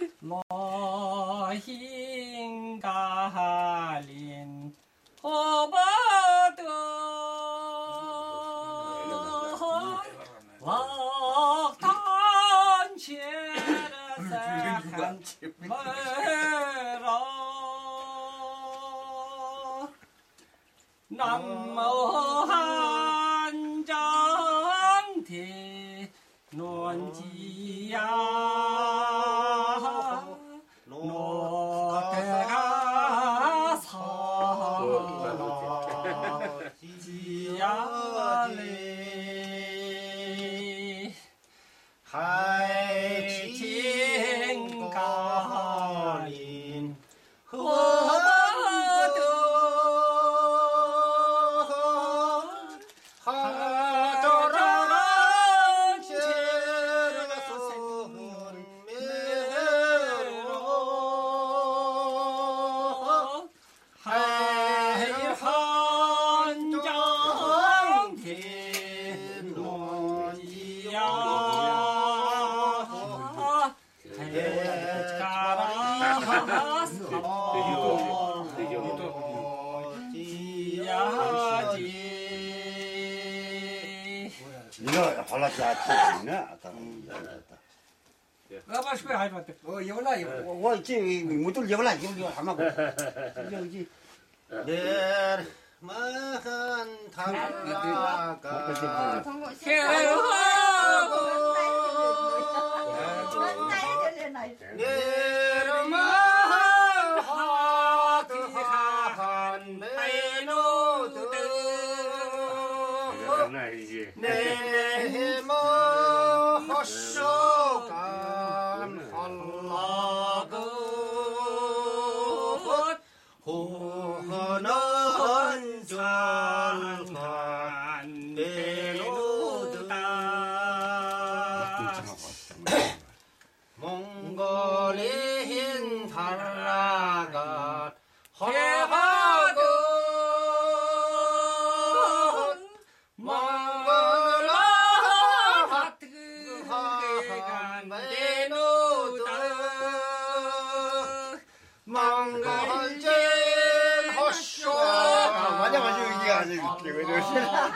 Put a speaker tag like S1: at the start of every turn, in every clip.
S1: 모힌가린 호버도 왁단체르사한 머러 남모한장대 논지야 노태가 서지야리 하이칭가린 호버도 하저랑 제르손 메로 하이한장 대논지야
S2: 이거 발라지 않나?
S1: apa supaya hai mate
S3: Oh, iya lah, iya.
S2: Wah, ini mutul dia lah, dia sama aku. Ini
S4: dermahan tharaga dermahan menodu nemo hossokan hallagut 호헌은 절간 내로다 몽골인 달라가 허하고 몽골아 하트간 내로다 몽골제
S2: 맞아, 이게 아니고 왜 이러지?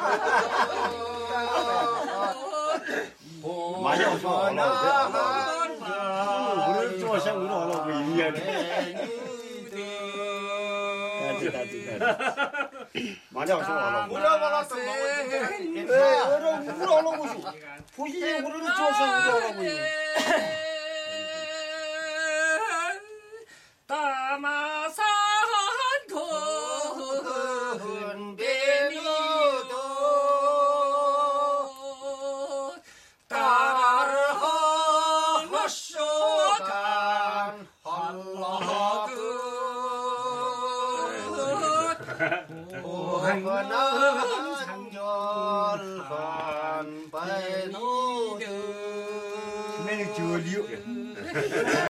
S2: 맞아, 오늘 좋아서 오늘 하려고 이야기. 맞아, 하려고.
S4: 물어봐라서
S2: 물어보려고 보시지, 오늘은 좋아서 하려고.
S1: 따마산
S4: 베니도 따라를 허쇼간 헐러그 호건한 상절간 베니도
S2: 맨날 지월이요.